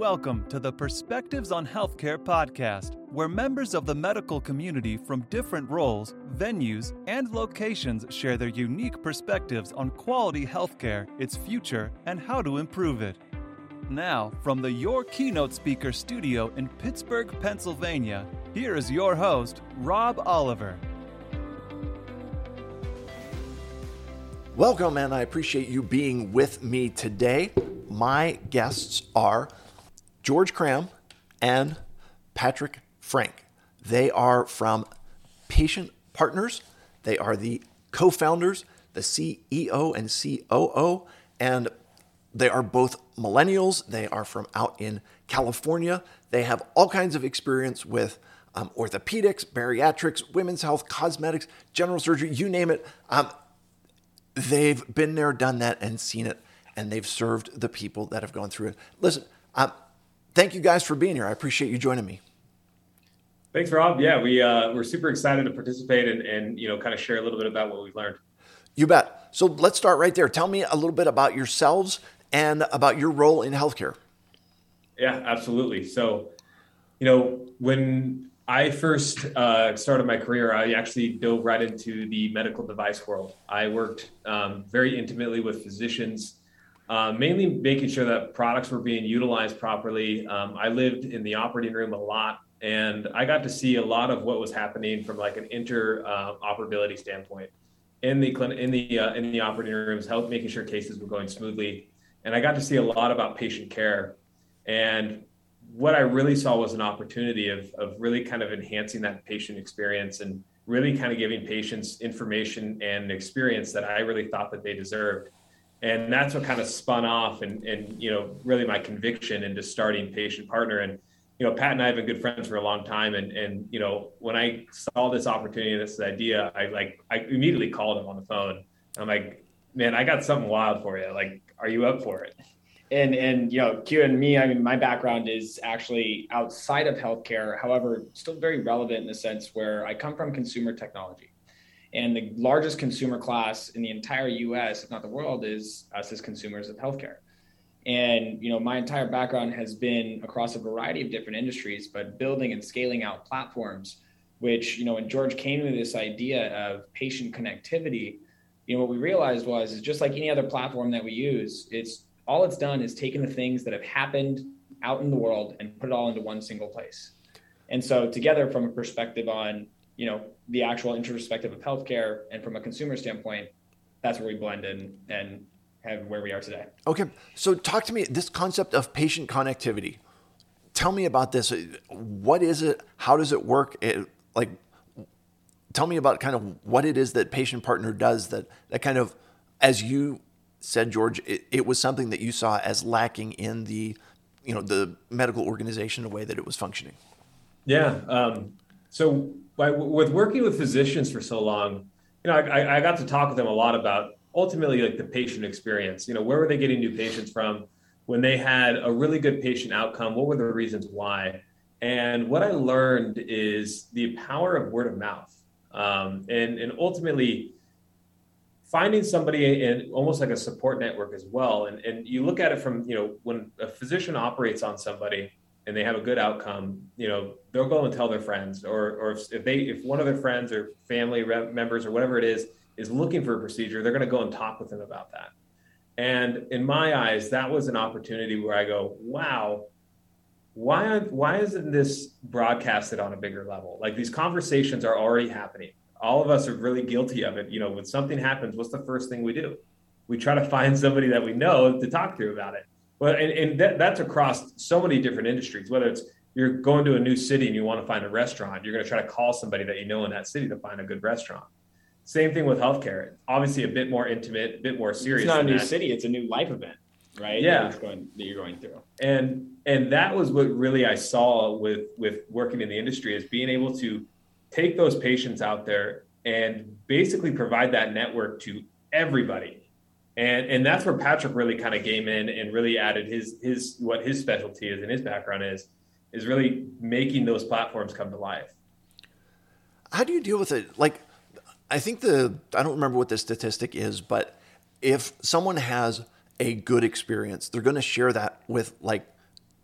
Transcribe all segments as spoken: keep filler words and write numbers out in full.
Welcome to the Perspectives on Healthcare podcast, where members of the medical community from different roles, venues, and locations share their unique perspectives on quality healthcare, its future, and how to improve it. Now, from the Your Keynote Speaker studio in Pittsburgh, Pennsylvania, here is your host, Rob Oliver. Welcome, and I appreciate you being with me today. My guests are George Cram and Patrick Frank. They are from Patient Partners. They are the co-founders, the C E O and C O O, and they are both millennials. They are from out in California. They have all kinds of experience with um, orthopedics, bariatrics, women's health, cosmetics, general surgery, you name it. Um, they've been there, done that, and seen it, and they've served the people that have gone through it. Listen, um, thank you guys for being here. I appreciate you joining me. Thanks, Rob. Yeah, we, uh, we're super excited to participate and, and, you know, kind of share a little bit about what we've learned. You bet. So let's start right there. Tell me a little bit about yourselves and about your role in healthcare. Yeah, absolutely. So, you know, when I first uh, started my career, I actually dove right into the medical device world. I worked um, very intimately with physicians, uh, mainly making sure that products were being utilized properly. Um, I lived in the operating room a lot, and I got to see a lot of what was happening from like an interoperability standpoint in the clinic, in the uh, in the operating rooms, help making sure cases were going smoothly. And I got to see a lot about patient care. And what I really saw was an opportunity of, of really kind of enhancing that patient experience and really kind of giving patients information and experience that I really thought that they deserved. And that's what kind of spun off and, and, you know, really my conviction into starting Patient Partner. And, you know, Pat and I have been good friends for a long time. And, and, you know, when I saw this opportunity, this idea, I like, I immediately called him on the phone. I'm like, man, I got something wild for you. Like, are you up for it? And, and, you know, Q and me, I mean, my background is actually outside of healthcare, however, still very relevant in the sense where I come from consumer technology. And the largest consumer class in the entire U S, if not the world, is us as consumers of healthcare. And, you know, my entire background has been across a variety of different industries, but building and scaling out platforms, which, you know, when George came with this idea of patient connectivity, you know, what we realized was, is just like any other platform that we use, it's all it's done is taken the things that have happened out in the world and put it all into one single place. And so together, from a perspective on, you know, the actual introspective of healthcare and from a consumer standpoint, that's where we blend in and have where we are today. Okay. So talk to me, this concept of patient connectivity. Tell me about this. What is it? How does it work? It, like, tell me about kind of what it is that Patient Partner does that, that kind of, as you said, George, it, it was something that you saw as lacking in the, you know, the medical organization, the way that it was functioning. Yeah. Um, so by, with working with physicians for so long, you know, I, I got to talk with them a lot about ultimately like the patient experience. You know, where were they getting new patients from? When they had a really good patient outcome, what were the reasons why? And what I learned is the power of word of mouth. Um, and, and ultimately finding somebody in almost like a support network as well. And, and you look at it from, you know, when a physician operates on somebody and they have a good outcome, you know, they'll go and tell their friends, or, or if, if they, if one of their friends or family members or whatever it is, is looking for a procedure, they're going to go and talk with them about that. And in my eyes, that was an opportunity where I go, wow, why, why isn't this broadcasted on a bigger level? Like, these conversations are already happening. All of us are really guilty of it. You know, when something happens, what's the first thing we do? We try to find somebody that we know to talk to about it. Well, and, and that, that's across so many different industries, whether it's you're going to a new city and you want to find a restaurant, you're going to try to call somebody that you know in that city to find a good restaurant. Same thing with healthcare. Obviously a bit more intimate, a bit more serious. It's not a new that. city, it's a new life event, right? Yeah. That, going, that you're going through. And and that was what really I saw with, with working in the industry, is being able to take those patients out there and basically provide that network to everybody. And and that's where Patrick really kind of came in and really added his his what his specialty is and his background is, is really making those platforms come to life. How do you deal with it? Like, I think the, I don't remember what the statistic is, but if someone has a good experience, they're going to share that with like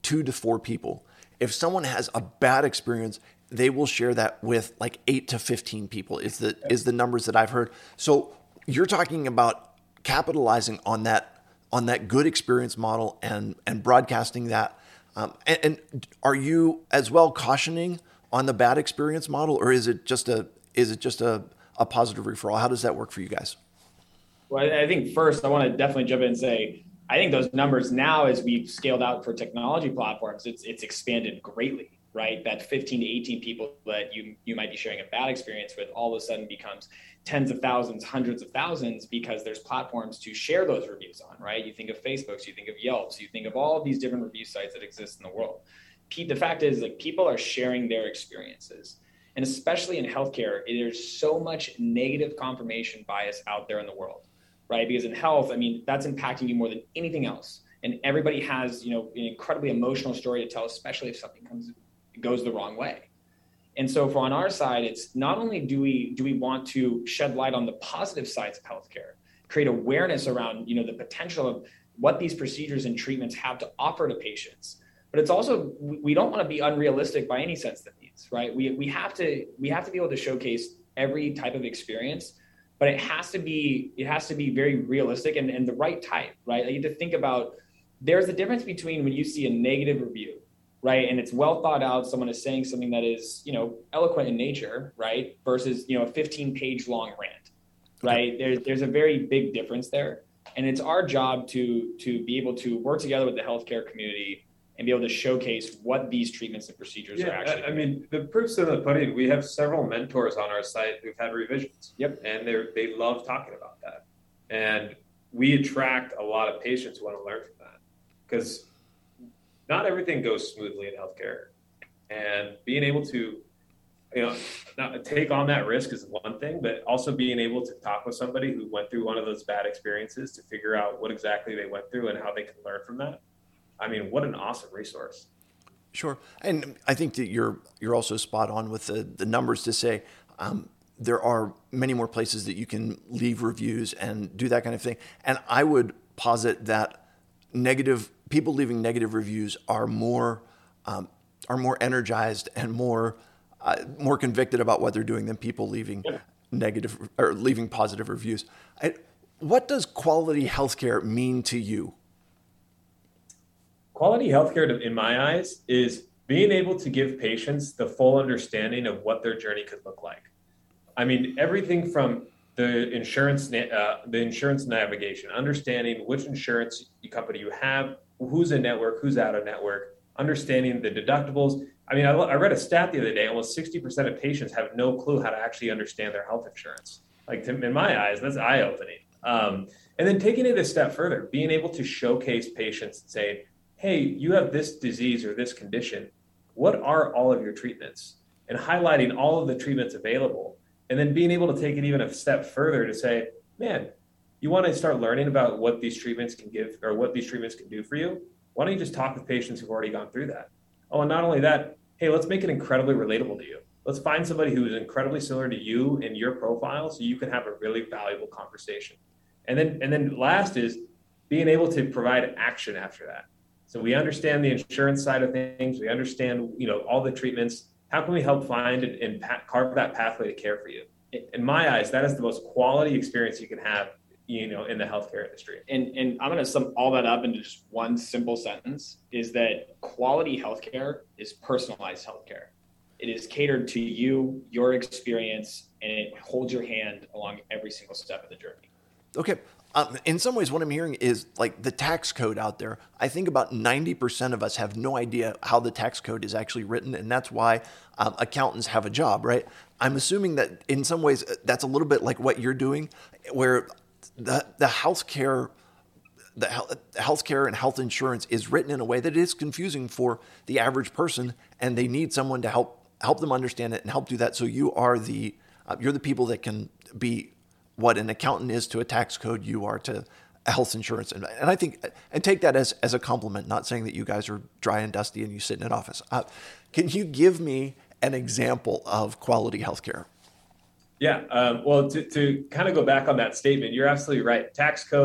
two to four people. If someone has a bad experience, they will share that with like eight to fifteen people is the, is the numbers that I've heard. So you're talking about capitalizing on that, on that good experience model and, and broadcasting that. Um, and, and are you as well cautioning on the bad experience model, or is it just a, is it just a, a positive referral? How does that work for you guys? Well, I think first I want to definitely jump in and say, I think those numbers now, as we've scaled out for technology platforms, it's it's expanded greatly, right? That fifteen to eighteen people that you you might be sharing a bad experience with all of a sudden becomes tens of thousands, hundreds of thousands, because there's platforms to share those reviews on, right? You think of Facebooks, you think of Yelps, you think of all of these different review sites that exist in the world. The fact is, like, people are sharing their experiences. And especially in healthcare, there's so much negative confirmation bias out there in the world, right? Because in health, I mean, that's impacting you more than anything else. And everybody has, you know, an incredibly emotional story to tell, especially if something comes, goes the wrong way. And so for on our side, it's not only do we do we want to shed light on the positive sides of healthcare, create awareness around, you know, the potential of what these procedures and treatments have to offer to patients, but it's also, we don't want to be unrealistic by any sense of needs, right? We we have to we have to be able to showcase every type of experience, but it has to be it has to be very realistic and, and the right type, right? Like, you have to think about, there's a difference between when you see a negative review, right, and it's well thought out, someone is saying something that is, you know, eloquent in nature, right, versus, you know, a fifteen page long rant, right? Okay. There's there's a very big difference there, and it's our job to to be able to work together with the healthcare community and be able to showcase what these treatments and procedures yeah, are actually. I, I mean, the proof's in the pudding. We have several mentors on our site who've had revisions. Yep. And they they love talking about that. And we attract a lot of patients who want to learn from that, because not everything goes smoothly in healthcare. And being able to, you know, not take on that risk is one thing, but also being able to talk with somebody who went through one of those bad experiences to figure out what exactly they went through and how they can learn from that. I mean, what an awesome resource. Sure. And I think that you're you're also spot on with the, the numbers to say um, there are many more places that you can leave reviews and do that kind of thing. And I would posit that negative people leaving negative reviews are more um, are more energized and more uh, more convicted about what they're doing than people leaving yeah. negative or leaving positive reviews. I, what does quality healthcare mean to you? Quality healthcare, in my eyes, is being able to give patients the full understanding of what their journey could look like. I mean, everything from the insurance, uh, the insurance navigation, understanding which insurance company you have, who's in network, who's out of network, understanding the deductibles. I mean, I, I read a stat the other day, almost sixty percent of patients have no clue how to actually understand their health insurance. Like, to, in my eyes, that's eye-opening. Um, and then taking it a step further, being able to showcase patients and say, hey, you have this disease or this condition. What are all of your treatments? And highlighting all of the treatments available. And then being able to take it even a step further to say, man, you want to start learning about what these treatments can give or what these treatments can do for you? Why don't you just talk with patients who've already gone through that? Oh, and not only that, hey, let's make it incredibly relatable to you. Let's find somebody who is incredibly similar to you and your profile so you can have a really valuable conversation. And then, and then last is being able to provide action after that. So we understand the insurance side of things. We understand, you know, all the treatments. How can we help find and, and pa- carve that pathway to care for you? In my eyes, that is the most quality experience you can have, you know, in the healthcare industry. And and I'm going to sum all that up into just one simple sentence: is that quality healthcare is personalized healthcare. It is catered to you, your experience, and it holds your hand along every single step of the journey. Okay. Um, in some ways, what I'm hearing is like the tax code out there. I think about ninety percent of us have no idea how the tax code is actually written. And that's why um, accountants have a job, right? I'm assuming that in some ways that's a little bit like what you're doing, where the, the healthcare, the healthcare and health insurance is written in a way that is confusing for the average person. And they need someone to help, help them understand it and help do that. So you are the, uh, you're the people that can be what an accountant is to a tax code, you are to health insurance. And, and I think, and take that as, as a compliment, not saying that you guys are dry and dusty and you sit in an office. Uh, can you give me an example of quality healthcare? Yeah. Um, well, to, to kind of go back on that statement, you're absolutely right. Tax code,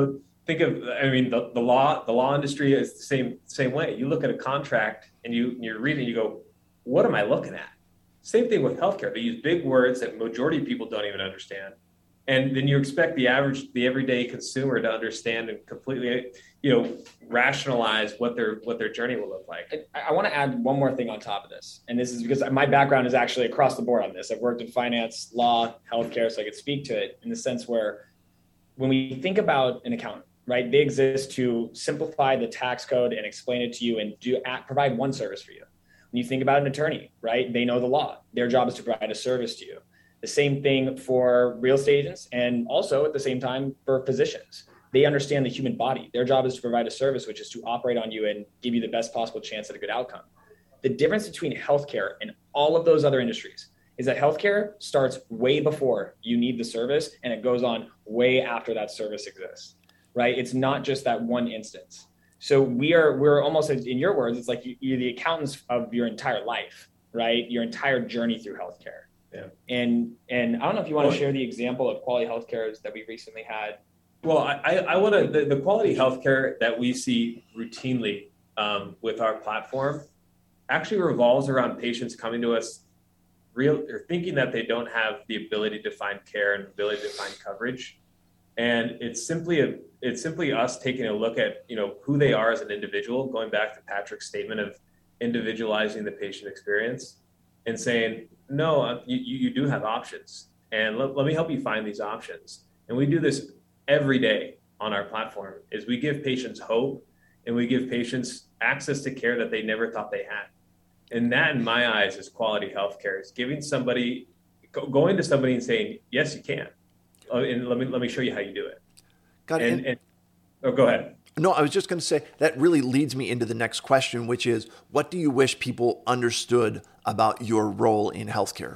think of, I mean, the, the law, the law industry is the same, same way. You look at a contract and you, you're reading, you go, what am I looking at? Same thing with healthcare. They use big words that majority of people don't even understand. And then you expect the average, the everyday consumer to understand and completely, you know, rationalize what their what their journey will look like. I, I want to add one more thing on top of this. And this is because my background is actually across the board on this. I've worked in finance, law, healthcare, so I could speak to it in the sense where when we think about an accountant, right, they exist to simplify the tax code and explain it to you and do provide one service for you. When you think about an attorney, right, they know the law. Their job is to provide a service to you. The same thing for real estate agents, and also at the same time for physicians. They understand the human body. Their job is to provide a service, which is to operate on you and give you the best possible chance at a good outcome. The difference between healthcare and all of those other industries is that healthcare starts way before you need the service, and it goes on way after that service exists, right? It's not just that one instance. So we are, we're almost, in your words, it's like you're the accountants of your entire life, right? Your entire journey through healthcare. Yeah. And and I don't know if you want to share the example of quality healthcare that we recently had. Well, I, I want to, the, the quality healthcare that we see routinely um, with our platform actually revolves around patients coming to us real or thinking that they don't have the ability to find care and ability to find coverage. And it's simply a, it's simply us taking a look at, you know, who they are as an individual, going back to Patrick's statement of individualizing the patient experience and saying, no, you, you do have options, and let, let me help you find these options. And we do this every day on our platform, is we give patients hope and we give patients access to care that they never thought they had. And that, in my eyes, is quality healthcare. Is giving somebody, go, going to somebody and saying, yes, you can. Uh, and let me, let me show you how you do it. Got it. And, and, oh, go ahead. No, I was just going to say that really leads me into the next question, which is, what do you wish people understood about your role in healthcare?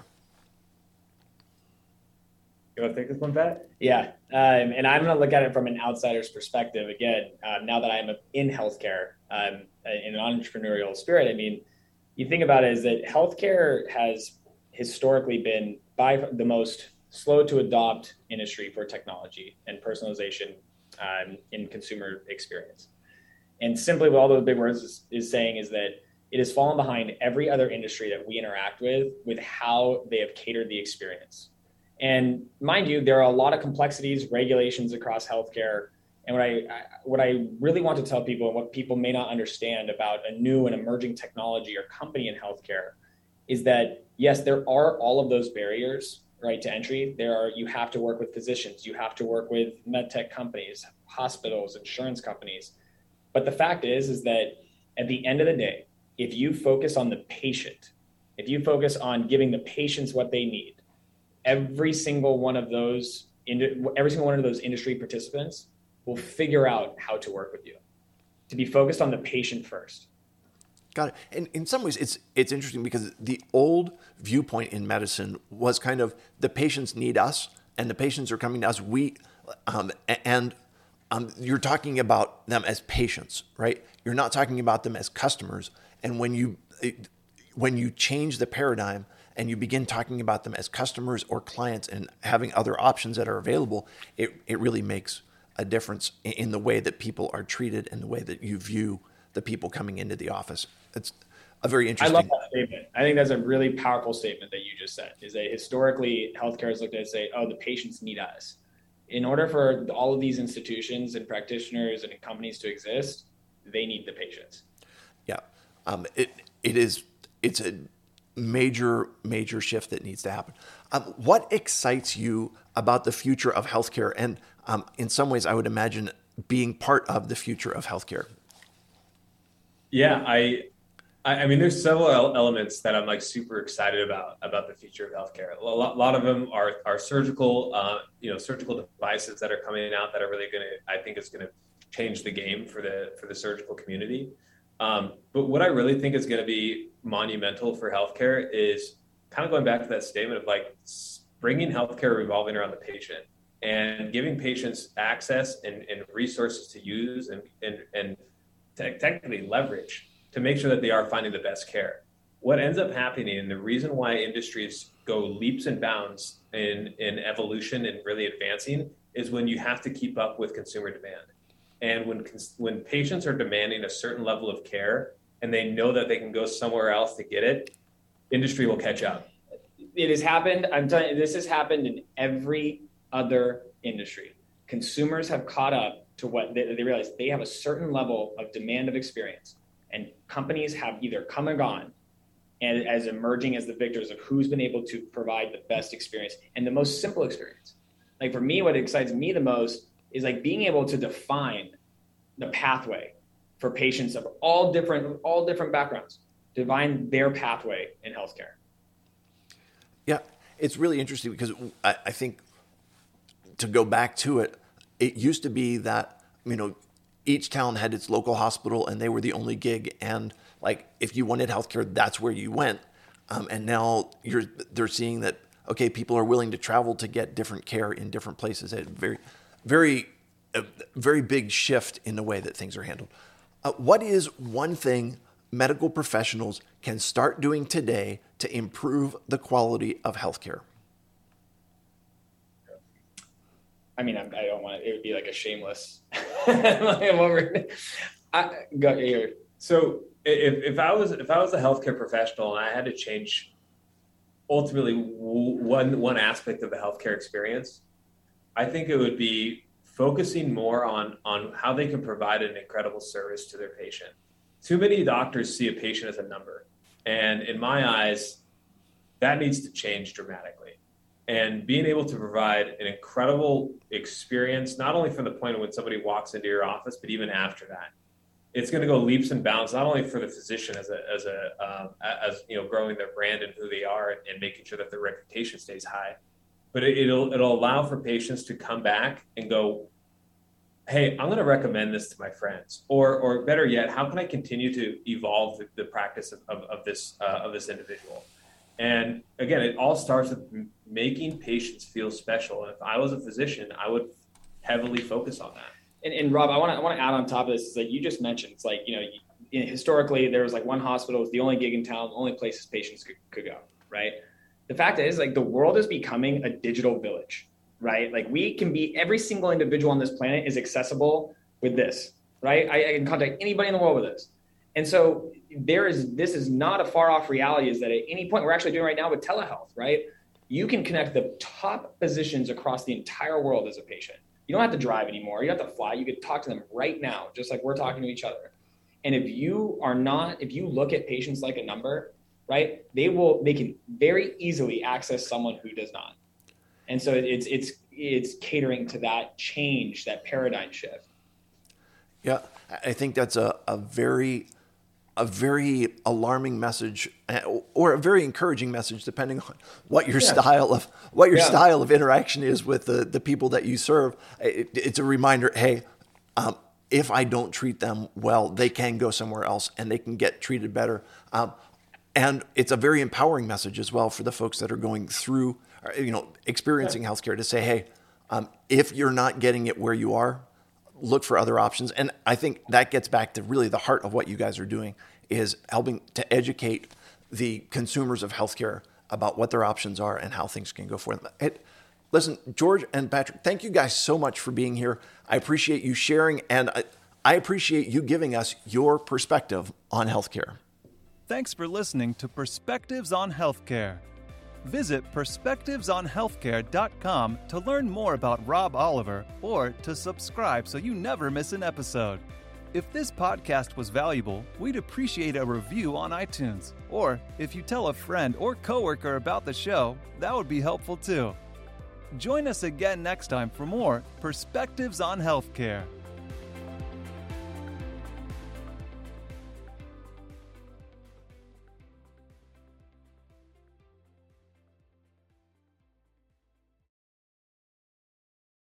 You want to take this one, Pat? Yeah. Um, and I'm going to look at it from an outsider's perspective. Again, um, now that I'm in healthcare, um, in an entrepreneurial spirit, I mean, you think about it is that healthcare has historically been by the most slow to adopt industry for technology and personalization um, in consumer experience. And simply what all those big words is, is saying is that it has fallen behind every other industry that we interact with, with how they have catered the experience. And mind you, there are a lot of complexities, regulations across healthcare. And what I, I what I really want to tell people, and what people may not understand about a new and emerging technology or company in healthcare, is that yes, there are all of those barriers, right, to entry. There are, you have to work with physicians, you have to work with med tech companies, hospitals, insurance companies. But the fact is, is that at the end of the day, if you focus on the patient, if you focus on giving the patients what they need, every single one of those, every single one of those industry participants will figure out how to work with you. To be focused on the patient first. Got it. And in some ways, it's it's interesting because the old viewpoint in medicine was kind of the patients need us, and the patients are coming to us. We um, and um, you're talking about them as patients, right? You're not talking about them as customers. And when you when you change the paradigm and you begin talking about them as customers or clients and having other options that are available, it it really makes a difference in the way that people are treated and the way that you view the people coming into the office. It's a very interesting. I love that statement. I think that's a really powerful statement that you just said, is that historically healthcare is looked at and say, oh, the patients need us. In order for all of these institutions and practitioners and companies to exist, they need the patients. Yeah. Um, it it is, it's a major, major shift that needs to happen. Um, what excites you about the future of healthcare? And um, in some ways, I would imagine being part of the future of healthcare. Yeah, I, I mean, there's several elements that I'm like super excited about about the future of healthcare. A lot, a lot of them are are surgical, uh, you know, surgical devices that are coming out that are really going to, I think, is going to change the game for the for the surgical community. Um, but what I really think is going to be monumental for healthcare is kind of going back to that statement of like bringing healthcare revolving around the patient and giving patients access and, and resources to use and and and te- technically leverage to make sure that they are finding the best care. What ends up happening, and the reason why industries go leaps and bounds in, in evolution and really advancing, is when you have to keep up with consumer demand. And when when patients are demanding a certain level of care and they know that they can go somewhere else to get it, industry will catch up. It has happened. I'm telling you, this has happened in every other industry. Consumers have caught up to what they, they realize they have a certain level of demand of experience, and companies have either come and gone and as emerging as the victors of who's been able to provide the best experience and the most simple experience. Like for me, what excites me the most is like being able to define the pathway for patients of all different, all different backgrounds, define their pathway in healthcare. Yeah, it's really interesting because I, I think to go back to it, it used to be that, you know, each town had its local hospital and they were the only gig. And like, if you wanted healthcare, that's where you went. Um, and now you're, they're seeing that, okay, people are willing to travel to get different care in different places. A very, very, a very big shift in the way that things are handled. Uh, what is one thing medical professionals can start doing today to improve the quality of healthcare? I mean, I, I don't want it, it would be like a shameless. I, go here. So if, if I was if I was a healthcare professional and I had to change ultimately one one aspect of the healthcare experience, I think it would be focusing more on on how they can provide an incredible service to their patient. Too many doctors see a patient as a number, and in my eyes, that needs to change dramatically. And being able to provide an incredible experience, not only from the point of when somebody walks into your office, but even after that, it's going to go leaps and bounds, not only for the physician as a, as a, um, as, you know, growing their brand and who they are and, and making sure that their reputation stays high, but it, it'll, it'll allow for patients to come back and go, hey, I'm going to recommend this to my friends, or, or better yet, how can I continue to evolve the, the practice of, of, of this, uh, of this individual? And again, it all starts with making patients feel special. And if I was a physician, I would heavily focus on that. And, and Rob, I want to I want to add on top of this is that you just mentioned, it's like, you know, you, historically there was like one hospital, it was the only gig in town, the only places patients could, could go, right? The fact is, like, the world is becoming a digital village, right? Like, we can be, every single individual on this planet is accessible with this, right? I, I can contact anybody in the world with this. And so there is, this is not a far off reality, is that at any point, we're actually doing right now with telehealth, right? You can connect the top physicians across the entire world as a patient. You don't have to drive anymore. You don't have to fly. You could talk to them right now, just like we're talking to each other. And if you are not, if you look at patients like a number, right, they will, they can very easily access someone who does not. And so it's, it's, it's catering to that change, that paradigm shift. Yeah, I think that's a, a very, a very alarming message, or a very encouraging message, depending on what your yeah. style of what your yeah. style of interaction is with the, the people that you serve. It, it's a reminder, hey, um, if I don't treat them well, they can go somewhere else and they can get treated better. Um, and it's a very empowering message as well for the folks that are going through, you know, experiencing yeah. healthcare, to say, hey, um, if you're not getting it where you are, look for other options. And I think that gets back to really the heart of what you guys are doing, is helping to educate the consumers of healthcare about what their options are and how things can go for them. It, listen, George and Patrick, thank you guys so much for being here. I appreciate you sharing, and I, I appreciate you giving us your perspective on healthcare. Thanks for listening to Perspectives on Healthcare. Visit perspectives on healthcare dot com to learn more about Rob Oliver, or to subscribe so you never miss an episode. If this podcast was valuable, we'd appreciate a review on iTunes. Or if you tell a friend or coworker about the show, that would be helpful too. Join us again next time for more Perspectives on Healthcare.